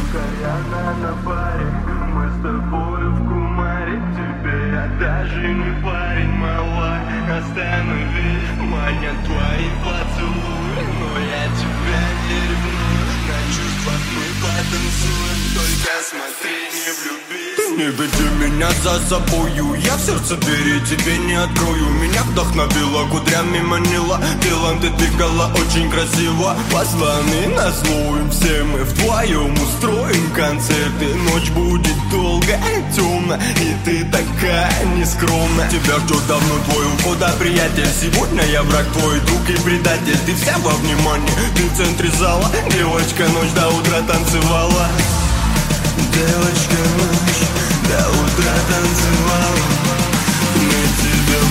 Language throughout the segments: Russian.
Кальяна на баре, мы с тобой в кумаре. Тебе я даже не парень, мала. Останови, манят твои поцелуи, но я тебя не ревную. На чувствах мы потанцуем, только смотри, не влюбись. Не веди меня за собою, я в сердце двери тебе не открою. Меня вдохновила, кудрями манила, телом ты двигала очень красиво. Позвони, назло им все мы вдвоем устроим концерты. Ночь будет долгая, темная, и ты такая нескромная. Тебя ждет давно твой уход, а приятель. Сегодня я враг, твой друг и предатель. Ты вся во внимании, ты в центре зала. Девочка ночь до утра танцевала. Девочка ночь до утра танцевала. Мне тебя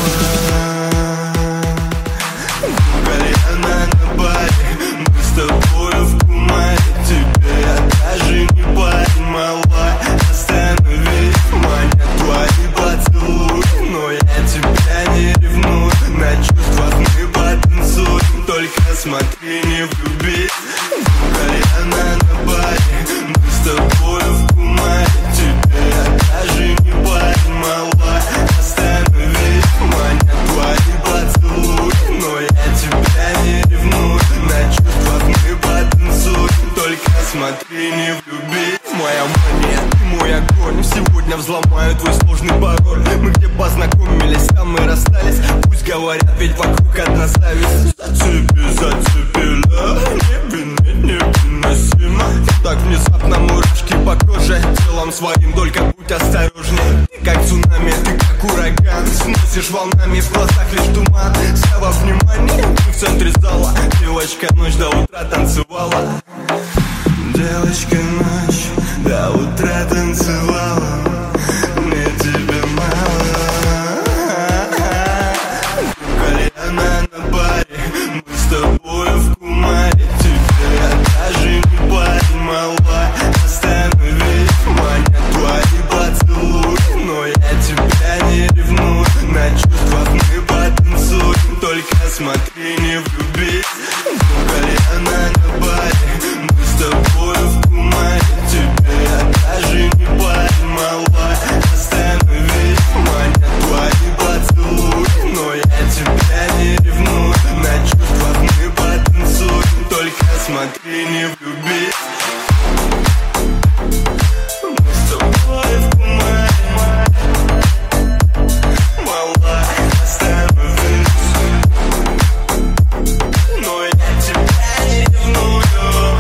мало. Кальяна на баре, мы с тобой в кумаре. Тебе я даже не парень, мала. Останови, манят твои поцелуи, но я тебя не ревную. На чувствах мы потанцуем, только смотри, не влюбись. Кальяна на баре, мы с тобой в кумаре. Тебе я даже не парень, мала. Останови, манят твои поцелуи, но я тебя не ревную. На чувствах мы потанцуем, только смотри, не влюбись. Моя мания, ты мой огонь. Сегодня взломаю твой сложный пароль. Мы где познакомились, там мы расстались. Пусть говорят, ведь вокруг одна зависть. Зацепила, невыносимо. Так внезапно мурашки по коже. Телом своим только будь осторожней. Ты как цунами, ты как ураган. Сносишь волнами, в глазах лишь туман. Вся во внимании, ты в центре зала. Девочка ночь до утра танцевала. Девочка ночь до утра танцевала. Мне тебя мало. Кальяна на баре, мы с тобой в кумаре. Тебе я даже не парень, мала. Останови, манят твои поцелуи, но я тебя не ревную. На чувствах мы потанцуем, только смотри, не влюбись. Кальяна на баре, мы с тобой в кумаре. Тебе я даже не парень, мала. Останови, манят твои поцелуи, но я тебя не ревную. На чувствах мы потанцуем, только смотри, не влюбись. Мы с тобой в кумаре, мала. Остановись, но я тебя не ревную.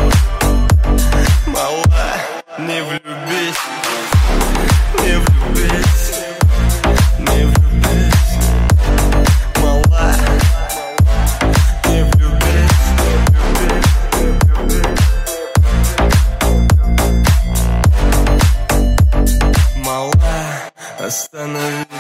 Мала, не влюбись, не влюбись, не влюбись. Мала, не влюбись, не влюбись. Мала, остановись.